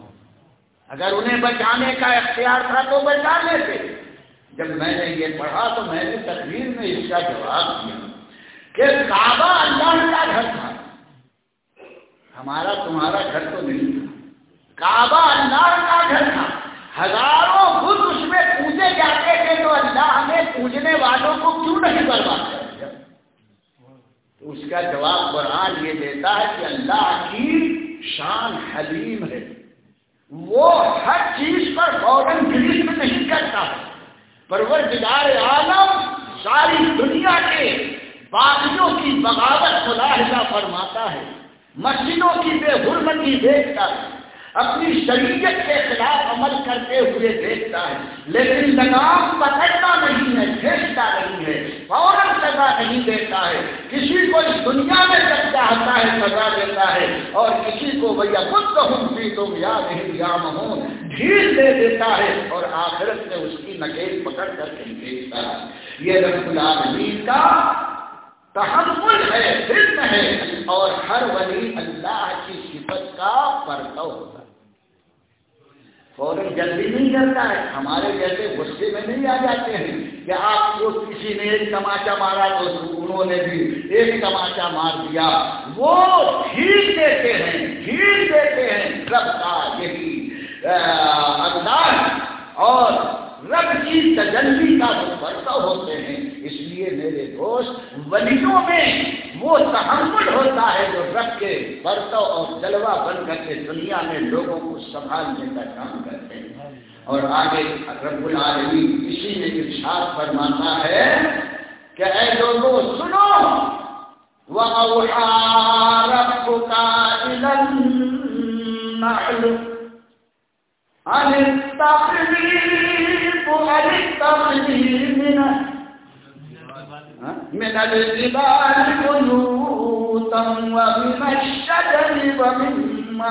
S2: اگر انہیں بچانے کا اختیار تھا تو بچا لیتے. جب میں نے یہ پڑھا تو میں نے تقریر میں اس کا جواب دیا کہ کعبہ اللہ کا گھر تھا، ہمارا تمہارا گھر تو نہیں تھا. کعبہ اللہ کا گھر تھا، ہزاروں بت اس میں پوجے جاتے تھے تو اللہ نے پوجنے والوں کو کیوں نہیں برباد کر دیا. تو اس کا جواب قرآن یہ دیتا ہے کہ اللہ کی شان حلیم ہے. وہ ہر چیز پر فوراً گریز نہیں کرتا. پروردگار عالم ساری دنیا کے باغیوں کی بغاوت ملاحظہ فرماتا ہے، مسجدوں کی بے حرمتی دیکھتا ہے، اپنی شریعت کے خلاف عمل کرتے ہوئے دیکھتا ہے، لیکن لگام پکڑتا نہیں ہے، کھینچتا نہیں ہے، فوراً سزا نہیں دیتا ہے. کسی کو اس دنیا میں جب چاہتا ہے سزا دیتا ہے اور کسی کو بھیا خود کہوں بھی تم یا نہیں یا مہون ڈھیل دے دیتا ہے اور آخرت میں اس کی نکیل پکڑ کر کے بھیجتا ہے. یہ رب العالمین کا تحمل ہے، علم ہے. اور ہر ولی اللہ کی صفت کا پرتو ہوتا ہے. فوراً جلدی نہیں کرتا ہے. ہمارے جیسے غصے میں نہیں آ جاتے ہیں کہ آپ کو کسی نے ایک تماچا مارا تو انہوں نے بھی ایک تماچا مار دیا. وہ ڈھیل دیتے ہیں. رب کا یہی انداز اور رب کی تجلی کا جو برتاؤ ہوتے ہیں. اس لیے میرے دوست ولیوں میں وہ تحمل ہوتا ہے جو رب کے برتاؤ اور جلوہ بن کر کے دنیا میں لوگوں کو سنبھالنے کا کام کرتے ہیں. اور آگے رب العالمین اسی میں ارشاد فرماتا ہے کہ اے لوگوں سنو وَأَوْحَىٰ رَبُّكَ إِلَى النَّحْلِ أَنِ اتَّخِذِي من الجبال بيوتا ومن الشجر ومما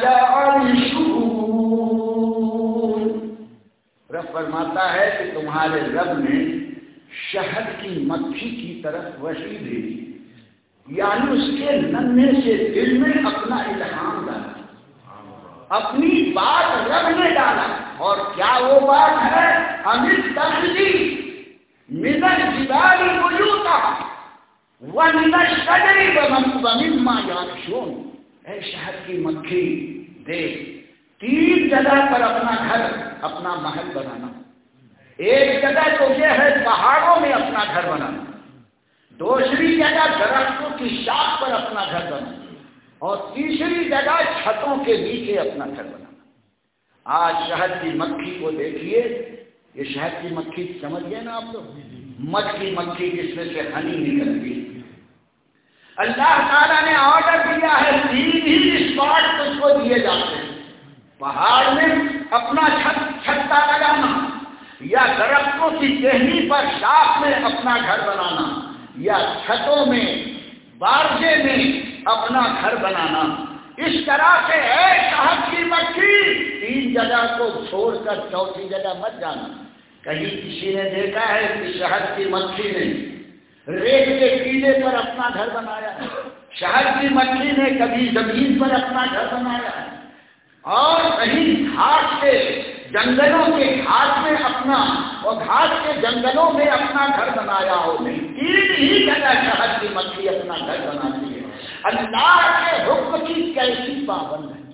S2: يعرشون. رب فرماتا ہے کہ تمہارے رب نے شہد کی مکھی کی طرف وحی بھیجی، یعنی اس کے ننھے سے دل میں اپنا الہام ڈالا، اپنی بات رب نے ڈالا. اور کیا وہ بات ہے؟ امت تخذی من الجبال بیوتا ومن الشجر ومما یعرشون. اے شہد کی مکھی دیکھ، 3 جگہ پر اپنا گھر اپنا محل بنانا. ایک جگہ تو یہ ہے پہاڑوں میں اپنا گھر بنانا، دوسری جگہ درختوں کی شاخ پر اپنا گھر بنانا، اور تیسری جگہ چھتوں کے نیچے اپنا گھر بنانا. آج شہد کی مکھی کو دیکھیے، یہ شہد کی مکھی سمجھ گئے نا آپ لوگ، مدھ کی مکھی جس میں سے ہنی نکلتی ہے. اللہ تعالیٰ نے آرڈر دیا ہے 3 ہی اسپاٹ اس کو دیے جاتے ہیں، پہاڑ میں اپنا چھتا لگانا، یا درختوں کی ٹہنی پر شاخ میں اپنا گھر بنانا، یا چھتوں میں بارجے میں اپنا گھر بنانا. اس طرح سے ہے شہد کی مکھی، 3 جگہ کو چھوڑ کر چوتھی جگہ مت جانا. کہیں کسی نے دیکھا ہے کہ شہد کی مکھی نے ریت کے ٹیلے پر اپنا گھر بنایا ہے؟ شہد کی مکھی نے کبھی زمین پر اپنا گھر بنایا ہے؟ اور کہیں گھاس کے جنگلوں کے گھاس میں اپنا اور گھاس کے جنگلوں میں اپنا گھر بنایا ہو؟ نہیں، 3 ہی جگہ شہد کی مکھی اپنا گھر بناتی ہے. اللہ کے حکم کی کیسی پابند ہے.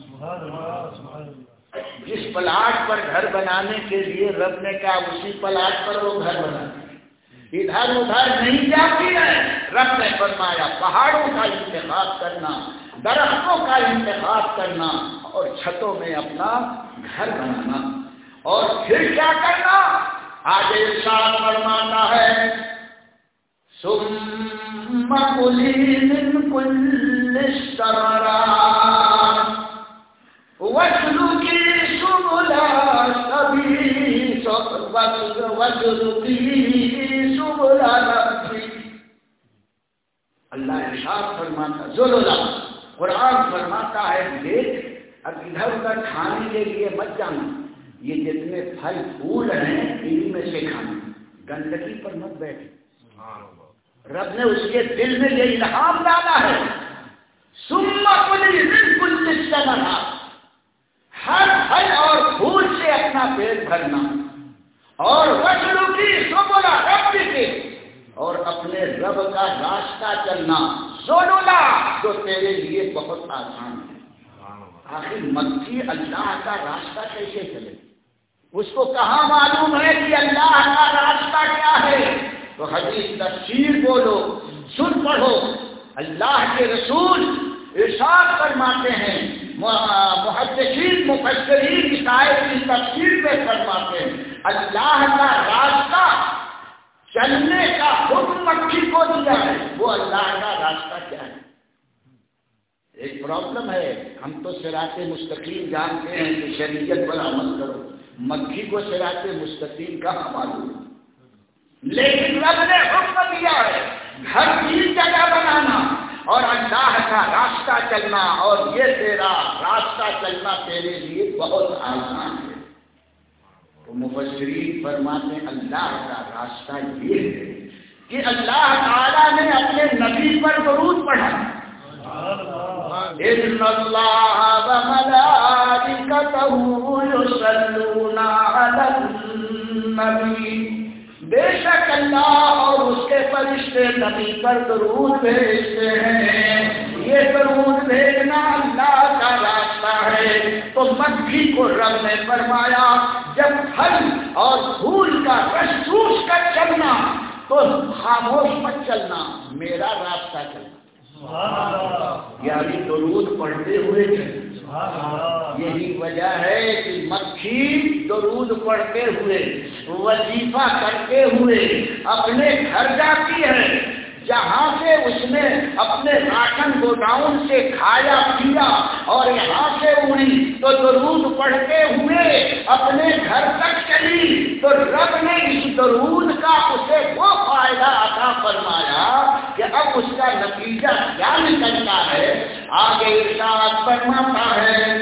S2: جس پلاٹ پر گھر بنانے کے لیے رب نے کہا اسی پلاٹ پر وہ گھر بناتی ہے، ادھر ادھر نہیں جاتی ہے. رب نے فرمایا پہاڑوں کا انتخاب کرنا، درختوں کا انتخاب کرنا، اور چھتوں میں اپنا گھر بنانا. اور پھر کیا کرنا؟ آگے ارشاد فرماتا ہے ثم کلی من کل الثمرات واسلکی سبل ربک. اللہ ارشاد فرماتا، ذواللہ قرآن فرماتا ہے دیکھ اب ادھر ادھر کھانے کے لیے مت جانا، یہ جتنے پھل پھول ہیں ان میں سے کھانا، گندگی پر مت بیٹھے. رب نے اس کے دل میں یہ الہام ڈالا ہے ثم کلی من کل الثمرات، ہر پھل اور پھول سے اپنا پیٹ بھرنا، اور واسلکی سبل ربک، اور اپنے رب کا راستہ چلنا، ذواللہ جو تیرے لیے بہت آسان ہے. آخر مکھی اللہ کا راستہ کیسے چلے؟ اس کو کہاں معلوم ہے کہ اللہ کا راستہ کیا ہے؟ تو حدیث تفسیر بولو، سن پڑھو. اللہ کے رسول ارشاد فرماتے ہیں، محدثین مفسرین اس آیت کی تفسیر میں فرماتے ہیں اللہ کا راستہ چلنے کا حکم مکھی کو دیا ہے. وہ اللہ کا راستہ کیا ہے؟ ایک پرابلم ہے، ہم تو صراط مستقیم جانتے ہیں کہ شریعت پر عمل کرو، مکھی کو صراط مستقیم کا معلوم ہے. لیکن رب نے حکم دیا ہے ہر 3 جگہ بنانا اور اللہ کا راستہ چلنا، اور یہ تیرا راستہ چلنا تیرے لیے بہت آسان ہے. تو مفسرین فرماتے ہیں اللہ کا راستہ یہ ہے کہ اللہ تعالیٰ نے اپنے نبی پر درود پڑھا. ان اللہ وملائکتہ یصلون علی النبی، بے شک اللہ اور اس کے فرشتے نبی پر درود بھیجتے ہیں. یہ درود بھیجنا اللہ کا راستہ ہے. تو مکھی کو رب نے فرمایا جب پھل اور پھول کا رس چوس کر چلنا تو خاموش مت چلنا، میرا راستہ چلنا. یعنی درود پڑھتے ہوئے چلنا. یہی وجہ ہے کہ مکھی درود پڑھتے ہوئے وظیفہ کرتے ہوئے اپنے گھر جاتی ہے، جہاں سے اس نے اپنے راشن گوداؤن سے کھایا پیا اور یہاں سے اڑی تو درود پڑھتے ہوئے اپنے گھر تک چلی، تو رب نے اس درود کا اسے وہ فائدہ عطا فرمایا کہ اب اس کا نتیجہ کیا نکلتا ہے. آگے ارشاد فرماتا ہے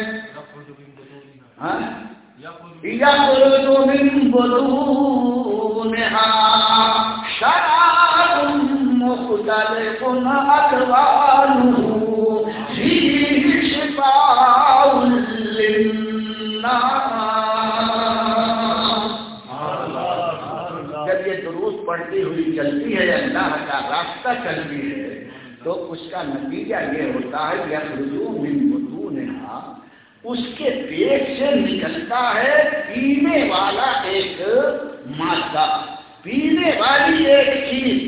S2: یخرج من بطونها شراب مختلف الوانه فيه شفاء للناس. جب یہ درود پڑھتی ہوئی چلتی ہے، اللہ کا راستہ چلتی ہے، تو اس کا نتیجہ یہ ہوتا ہے یخرج من بطونها، اس کے پیٹ سے نکلتا ہے پینے والا ایک مادہ، پینے والی ایک چیز،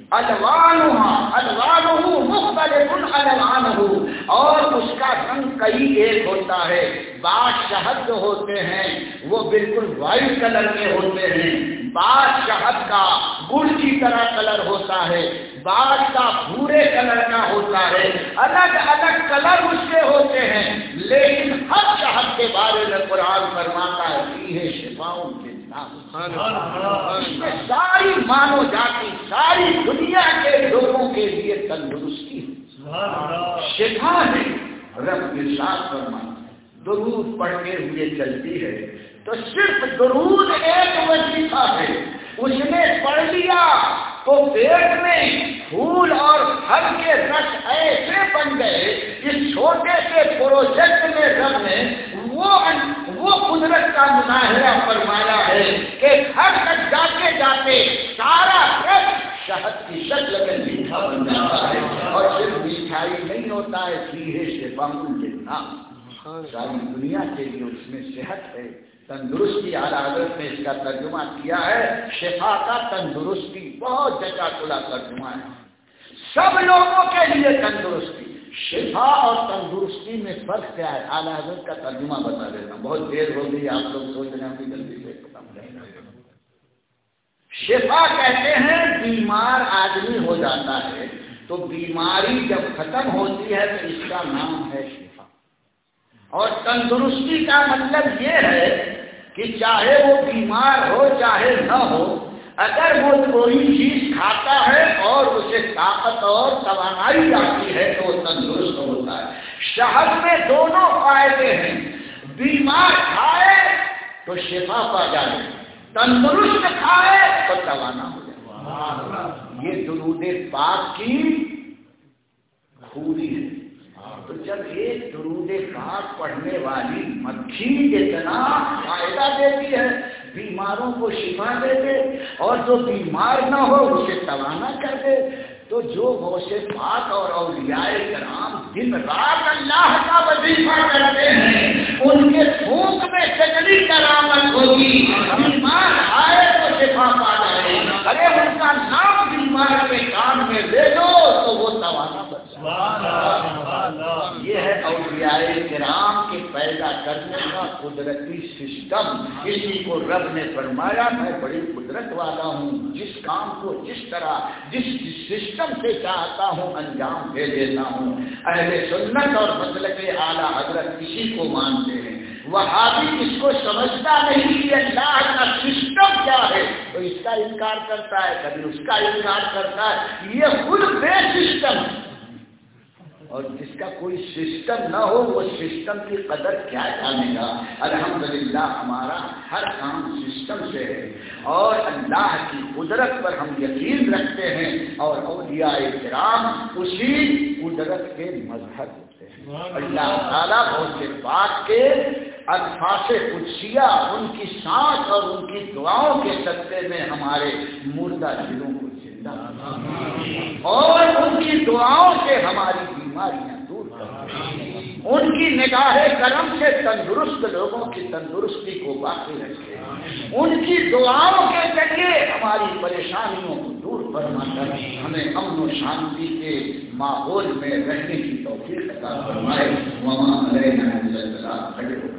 S2: الوانہ مختلف الوانہ، اور اس کا رنگ کئی ایک ہوتا ہے۔ بعض شہد جو ہوتے ہیں وہ بالکل وائٹ کلر کے ہوتے ہیں، بعض شہد کا گڑ کی طرح کلر ہوتا ہے، بعض کا بھورے کلر کا ہوتا ہے، الگ الگ کلر اس کے ہوتے ہیں، لیکن ہر شہد کے بارے میں قرآن فرماتا ہے فیہ شفاء اس میں ساری مانو جاتی ساری دنیا کے لوگوں کے لیے تندرستی شفا ہے۔ رب ارشاد فرماتا درود پڑھتے ہوئے چلتی ہے تو صرف درود ایک وظیفہ ہے، اس نے پڑھ لیا تو پیٹ میں پھول اور پھل کے رس ایسے بن گئے، اس چھوٹے سے پروجیکٹ میں رب نے وہ قدرت کا مظاہرہ فرمایا ہے کہ ہر تک جاتے جاتے سارا رس شہد کی شکل میں میٹھا بن جاتا ہے، اور صرف میٹھائی نہیں ہوتا ہے، فیہ شفاء للناس، ساری دنیا کے لیے اس میں صحت ہے، تندرستی۔ اعلیٰ حضرت نے اس کا ترجمہ کیا ہے شفا کا تندرستی، بہت جچا کھلا ترجمہ ہے، سب لوگوں کے لیے تندرستی۔ شفا اور تندرستی میں فرق کیا ہے؟ اعلیٰ حضرت کا ترجمہ بتا دیتا ہوں، بہت دیر ہو گئی، آپ لوگ سوچ رہے ہیں کہ جلدی سے ختم کریں۔ شفا کہتے ہیں بیمار آدمی ہو جاتا ہے تو بیماری جب ختم ہوتی ہے تو اس کا نام ہے شفا، اور تندرستی کا مطلب یہ ہے کہ چاہے وہ بیمار ہو چاہے نہ ہو، اگر وہ کوئی چیز کھاتا ہے اور اسے طاقت اور توانائی آتی ہے تو وہ تندرست ہوتا ہے۔ شہد میں دونوں فائدے ہیں، بیمار کھائے تو شفا پا جائے، تندرست کھائے تو توانا ہو جائے۔ یہ درود پاک کی خوبی ہے۔ تو جب ایک درود پاک پڑھنے والی مکھی اتنا فائدہ دیتی ہے، بیماروں کو شفا دے دے، اور جو بیمار نہ ہو اسے توانا کر دے، تو جو غوث پاک اور اولیاء کرام دن رات اللہ کا وظیفہ کرتے ہیں ان کے پھونک میں چٹنی کرامت ہوگی، بیمار آئے تو شفا پا جائے۔ ارے ان کا نام بیمار کے کان میں لے دو تو وہ توانا بن جائے۔ یہ ہے اولیاء کرام کے پیدا کرنے کا قدرتی سسٹم۔ اسی کو رب نے فرمایا میں بڑی قدرت والا ہوں، جس کام کو جس طرح جس سسٹم سے چاہتا ہوں انجام دے دیتا ہوں۔ اہل سنت اور مسلک اعلیٰ حضرت اسی کو مانتے ہیں۔ وہابی اس کو سمجھتا نہیں کہ اللہ کا سسٹم کیا ہے، تو اس کا انکار کرتا ہے، کبھی اس کا انکار کرتا ہے۔ یہ خود بے سسٹم ہے، اور جس کا کوئی سسٹم نہ ہو وہ سسٹم کی قدر کیا جانے گا۔ الحمدللہ ہمارا ہر کام سسٹم سے ہے، اور اللہ کی قدرت پر ہم یقین رکھتے ہیں، اور اولیاء کرام اسی قدرت کے مظہر ہوتے ہیں۔ اللہ تعالیٰ بہت سے پاک کے الفاظ قدسیہ، ان کی سانس اور ان کی دعاؤں کے صدقے میں ہمارے مردہ دلوں کو زندہ، اور ان کی دعاؤں سے ہماری بیماریاں دور کرتے ہیں، ان کی نگاہ کرم سے تندرست لوگوں کی تندرستی کو باقی رکھے، ان کی دعاؤں کے ذریعے ہماری پریشانیوں کو دور فرما کر ہمیں امن و شانتی کے ماحول میں رہنے کی توفیق عطا فرمائے۔ وما علینا الا البلاغ۔